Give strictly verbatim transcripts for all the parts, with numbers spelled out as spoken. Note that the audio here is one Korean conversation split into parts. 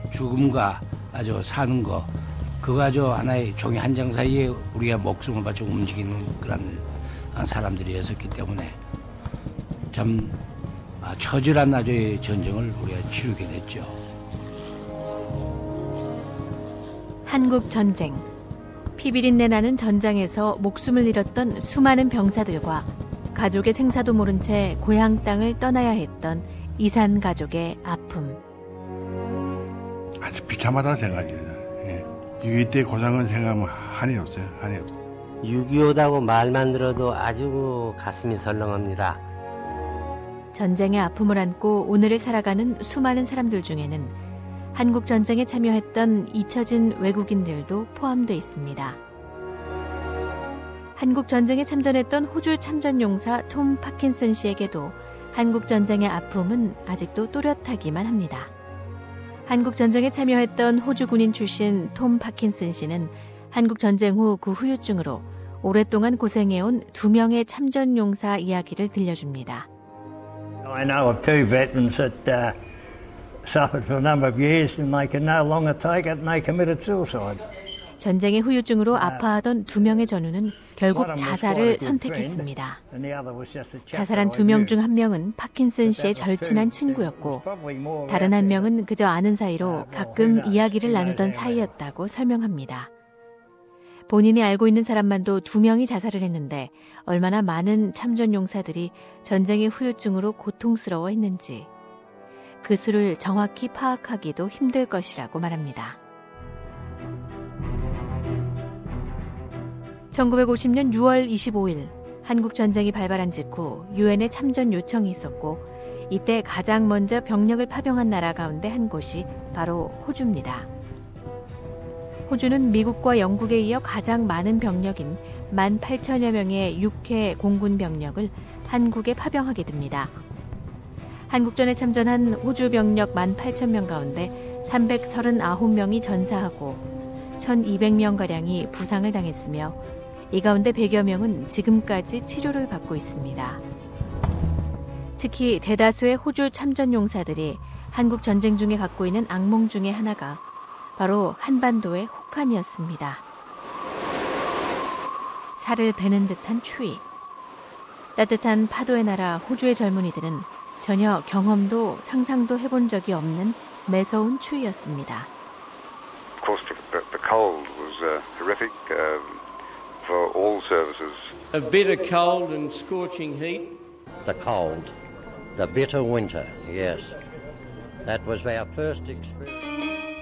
죽음과 아주 사는 거, 그거 아주 하나의 종이 한 장 사이에 우리가 목숨을 바쳐 움직이는 그런 사람들이었기 때문에 참 처절한 아주 전쟁을 우리가 치르게 됐죠. 한국 전쟁. 피비린내 나는 전장에서 목숨을 잃었던 수많은 병사들과 가족의 생사도 모른 채 고향 땅을 떠나야 했던 이산 가족의 아픔. 아주 비참하다고 생각해요. 예. 육이오 때 고생은 생각하면 한이 없어요. 한이 없어요. 육이오다고 말만 들어도 아주 가슴이 설렁합니다. 전쟁의 아픔을 안고 오늘을 살아가는 수많은 사람들 중에는 한국 전쟁에 참여했던 잊혀진 외국인들도 포함되어 있습니다. 한국 전쟁에 참전했던 호주 참전용사 톰 파킨슨 씨에게도 한국 전쟁의 아픔은 아직도 또렷하기만 합니다. 한국 전쟁에 참여했던 호주 군인 출신 톰 파킨슨 씨는 한국 전쟁 후 그 후유증으로 오랫동안 고생해온 두 명의 참전용사 이야기를 들려줍니다. I know of two veterans that uh, suffered for a number of years and they could no longer take it and they committed suicide. 전쟁의 후유증으로 아파하던 두 명의 전우는 결국 자살을 선택했습니다. 자살한 두 명 중 한 명은 파킨슨 씨의 절친한 친구였고 다른 한 명은 그저 아는 사이로 가끔 이야기를 나누던 사이였다고 설명합니다. 본인이 알고 있는 사람만도 두 명이 자살을 했는데 얼마나 많은 참전용사들이 전쟁의 후유증으로 고통스러워했는지 그 수를 정확히 파악하기도 힘들 것이라고 말합니다. 천구백오십 년 유월 이십오일 한국 전쟁이 발발한 직후 유엔의 참전 요청이 있었고 이때 가장 먼저 병력을 파병한 나라 가운데 한 곳이 바로 호주입니다. 호주는 미국과 영국에 이어 가장 많은 병력인 만 팔천여 명의 육해 공군 병력을 한국에 파병하게 됩니다. 한국전에 참전한 호주 병력 만 팔천 명 가운데 삼백삼십구 명이 전사하고 천이백 명가량이 부상을 당했으며 이 가운데 백여 명은 지금까지 치료를 받고 있습니다. 특히 대다수의 호주 참전용사들이 한국 전쟁 중에 갖고 있는 악몽 중에 하나가 바로 한반도의 혹한이었습니다. 살을 베는 듯한 추위. 따뜻한 파도의 나라 호주의 젊은이들은 전혀 경험도 상상도 해본 적이 없는 매서운 추위였습니다. Of course, the, the cold was uh, horrific uh, for all services. A bitter cold and scorching heat. The cold, the bitter winter, yes. That was our first experience.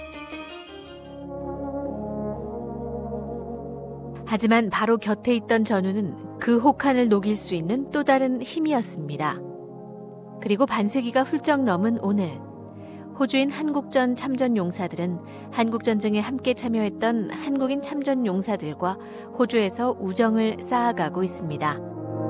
하지만 바로 곁에 있던 전우는 그 혹한을 녹일 수 있는 또 다른 힘이었습니다. 그리고 반세기가 훌쩍 넘은 오늘, 호주인 한국전 참전용사들은 한국전쟁에 함께 참여했던 한국인 참전용사들과 호주에서 우정을 쌓아가고 있습니다.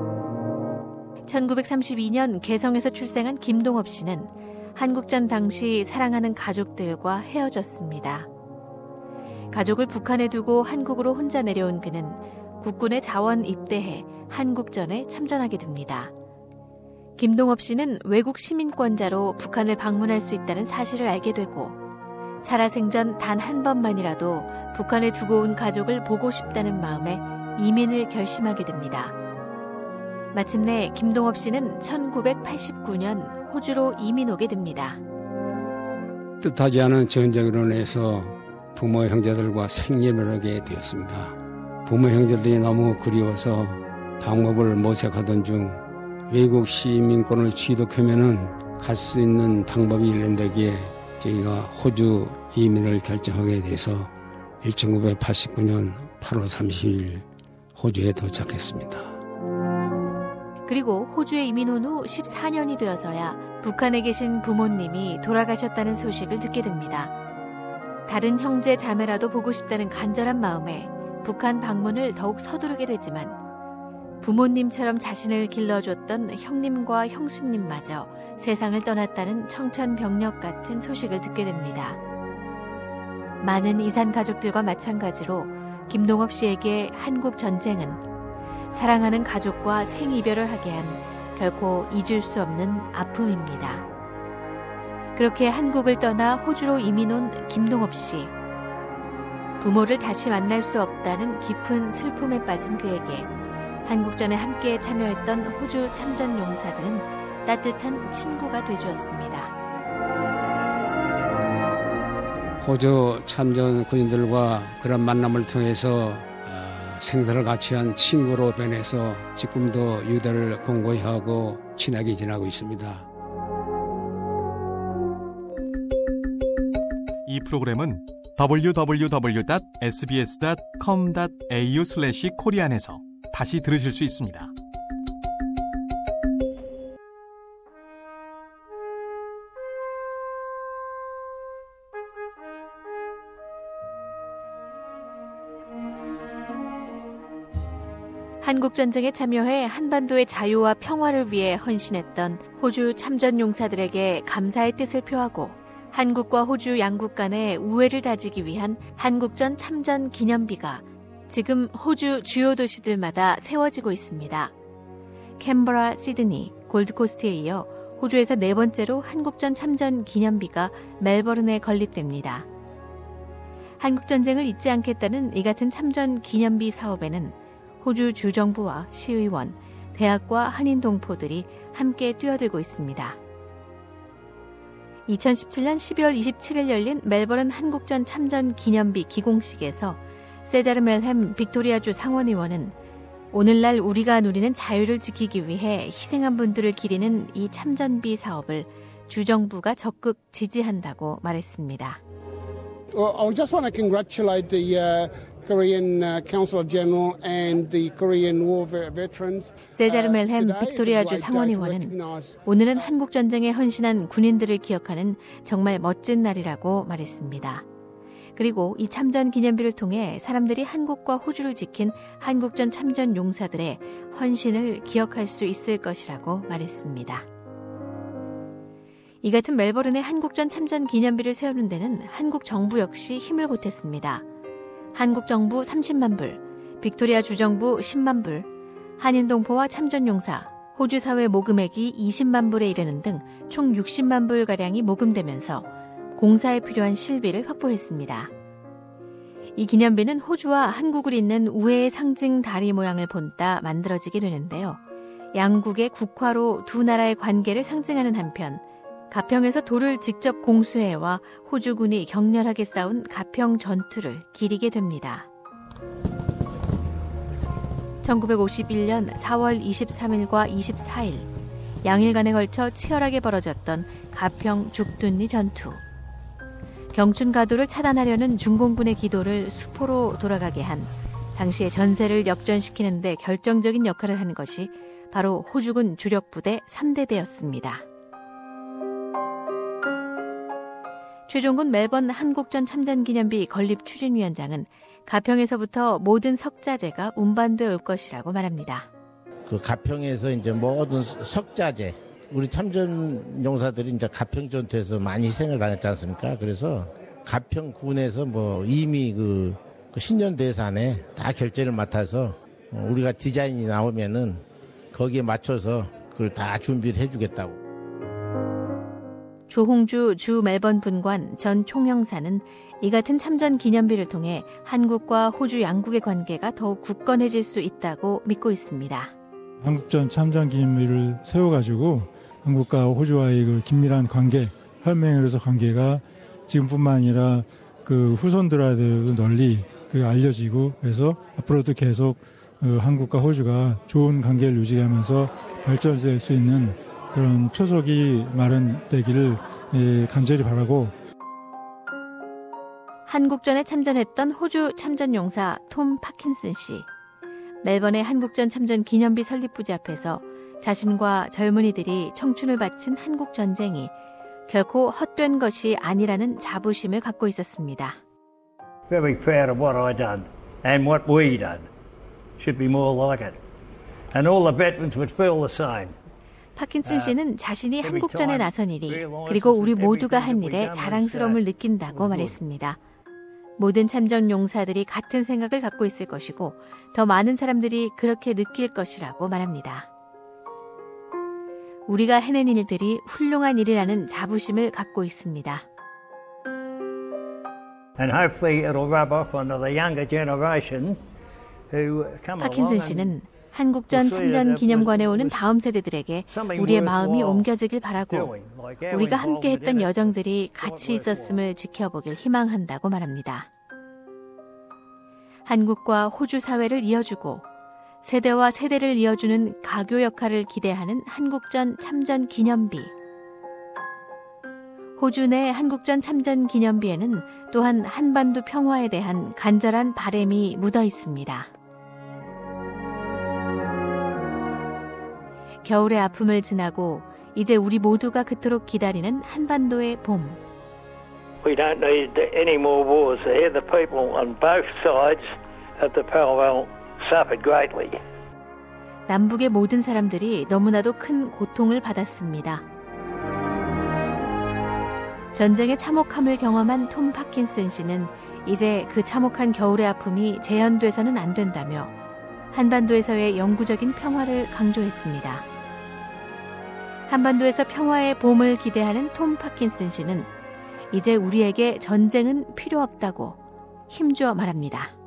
천구백삼십이 년 개성에서 출생한 김동업 씨는 한국전 당시 사랑하는 가족들과 헤어졌습니다. 가족을 북한에 두고 한국으로 혼자 내려온 그는 국군에 자원 입대해 한국전에 참전하게 됩니다. 김동업 씨는 외국 시민권자로 북한을 방문할 수 있다는 사실을 알게 되고 살아생전 단 한 번만이라도 북한에 두고 온 가족을 보고 싶다는 마음에 이민을 결심하게 됩니다. 마침내 김동업 씨는 천구백팔십구 년 호주로 이민 오게 됩니다. 뜻하지 않은 전쟁으로 인해서 부모 형제들과 생리를 하게 되었습니다. 부모 형제들이 너무 그리워서 방법을 모색하던 중 외국 시민권을 취득하면은 갈 수 있는 방법이 일련되기에 저희가 호주 이민을 결정하게 돼서 천구백팔십구 년 팔월 삼십일 호주에 도착했습니다. 그리고 호주에 이민 온 후 십사 년이 되어서야 북한에 계신 부모님이 돌아가셨다는 소식을 듣게 됩니다. 다른 형제 자매라도 보고 싶다는 간절한 마음에 북한 방문을 더욱 서두르게 되지만 부모님처럼 자신을 길러줬던 형님과 형수님마저 세상을 떠났다는 청천벽력 같은 소식을 듣게 됩니다. 많은 이산 가족들과 마찬가지로 김동업 씨에게 한국 전쟁은 사랑하는 가족과 생이별을 하게 한 결코 잊을 수 없는 아픔입니다. 그렇게 한국을 떠나 호주로 이민 온 김동업 씨. 부모를 다시 만날 수 없다는 깊은 슬픔에 빠진 그에게 한국전에 함께 참여했던 호주 참전 용사들은 따뜻한 친구가 되주었습니다. 호주 참전 군인들과 그런 만남을 통해서 생사를 같이 한 친구로 변해서 지금도 유대를 공고히 하고 친하게 지내고 있습니다. 이 프로그램은 더블유 더블유 더블유 닷 에스비에스 닷 컴 닷 에이유 슬래시 코리안에서 다시 들으실 수 있습니다. 한국전쟁에 참여해 한반도의 자유와 평화를 위해 헌신했던 호주 참전용사들에게 감사의 뜻을 표하고 한국과 호주 양국 간의 우애를 다지기 위한 한국전 참전 기념비가 지금 호주 주요 도시들마다 세워지고 있습니다. 캔버라, 시드니, 골드코스트에 이어 호주에서 네 번째로 한국전 참전 기념비가 멜버른에 건립됩니다. 한국전쟁을 잊지 않겠다는 이 같은 참전 기념비 사업에는 호주 주정부와 시의원, 대학과 한인 동포들이 함께 뛰어들고 있습니다. 이천십칠년 십이월 이십칠일 열린 멜버른 한국전 참전 기념비 기공식에서 세자르 멜햄 빅토리아주 상원의원은 오늘날 우리가 누리는 자유를 지키기 위해 희생한 분들을 기리는 이 참전비 사업을 주정부가 적극 지지한다고 말했습니다. Well, I just want to congratulate the uh, Korean uh, Council General and the Korean War veterans. 세자르 멜햄 빅토리아주 상원의원은 오늘은 한국전쟁에 헌신한 군인들을 기억하는 정말 멋진 날이라고 말했습니다. 그리고 이 참전 기념비를 통해 사람들이 한국과 호주를 지킨 한국전 참전 용사들의 헌신을 기억할 수 있을 것이라고 말했습니다. 이 같은 멜버른의 한국전 참전 기념비를 세우는 데는 한국 정부 역시 힘을 보탰습니다. 한국 정부 삼십만 불, 빅토리아 주정부 십만 불, 한인 동포와 참전 용사, 호주 사회 모금액이 이십만 불에 이르는 등 총 육십만 불가량이 모금되면서 공사에 필요한 실비를 확보했습니다. 이 기념비는 호주와 한국을 잇는 우애의 상징 다리 모양을 본따 만들어지게 되는데요. 양국의 국화로 두 나라의 관계를 상징하는 한편 가평에서 돌을 직접 공수해와 호주군이 격렬하게 싸운 가평 전투를 기리게 됩니다. 천구백오십일년 사월 이십삼일과 이십사일 양일간에 걸쳐 치열하게 벌어졌던 가평 죽둔리 전투. 경춘 가도를 차단하려는 중공군의 기도를 수포로 돌아가게 한 당시의 전세를 역전시키는 데 결정적인 역할을 한 것이 바로 호주군 주력부대 삼대대였습니다. 최종군 멜번 한국전 참전기념비 건립 추진위원장은 가평에서부터 모든 석자재가 운반돼 올 것이라고 말합니다. 그 가평에서 이제 모든 석자재, 우리 참전 용사들이 이제 가평 전투에서 많이 희생을 당했지 않습니까? 그래서 가평군에서 뭐 이미 그, 그 신년 대산에 다 결제를 맡아서 우리가 디자인이 나오면은 거기에 맞춰서 그걸 다 준비를 해주겠다고. 조홍주 주 멜번 분관 전 총영사는 이 같은 참전 기념비를 통해 한국과 호주 양국의 관계가 더욱 굳건해질 수 있다고 믿고 있습니다. 한국전 참전 기념비를 세워가지고 한국과 호주와의 그 긴밀한 관계, 혈맹으로서 관계가 지금뿐만 아니라 그 후손들한테도 널리 그 알려지고 그래서 앞으로도 계속 그 한국과 호주가 좋은 관계를 유지하면서 발전될 수 있는 그런 표석이 마련되기를 간절히 바라고. 한국전에 참전했던 호주 참전용사 톰 파킨슨 씨. 멜번의 한국전 참전 기념비 설립부지 앞에서 자신과 젊은이들이 청춘을 바친 한국전쟁이 결코 헛된 것이 아니라는 자부심을 갖고 있었습니다. Very proud of what I done and what we done. Should be more like it. And all the veterans would feel the same. 파킨슨 씨는 자신이 한국전에 나선 일이 그리고 우리 모두가 한 일에 자랑스러움을 느낀다고 말했습니다. 모든 참전 용사들이 같은 생각을 갖고 있을 것이고 더 많은 사람들이 그렇게 느낄 것이라고 말합니다. 우리가 해낸 일들이 훌륭한 일이라는 자부심을 갖고 있습니다. And hopefully it'll rub off onto the younger generation who come along. 파킨슨 씨는 한국전 참전 기념관에 오는 다음 세대들에게 우리의 마음이 옮겨지길 바라고 우리가 함께했던 여정들이 같이 있었음을 지켜보길 희망한다고 말합니다. 한국과 호주 사회를 이어주고 세대와 세대를 이어주는 가교 역할을 기대하는 한국전 참전 기념비. 호주 내 한국전 참전 기념비에는 또한 한반도 평화에 대한 간절한 바람이 묻어 있습니다. 겨울의 아픔을 지나고 이제 우리 모두가 그토록 기다리는 한반도의 봄. We don't need any more wars there. The people on both sides of the parallel suffered greatly. 남북의 모든 사람들이 너무나도 큰 고통을 받았습니다. 전쟁의 참혹함을 경험한 톰 파킨슨 씨는 이제 그 참혹한 겨울의 아픔이 재현돼서는 안 된다며 한반도에서의 영구적인 평화를 강조했습니다. 한반도에서 평화의 봄을 기대하는 톰 파킨슨 씨는 이제 우리에게 전쟁은 필요 없다고 힘주어 말합니다.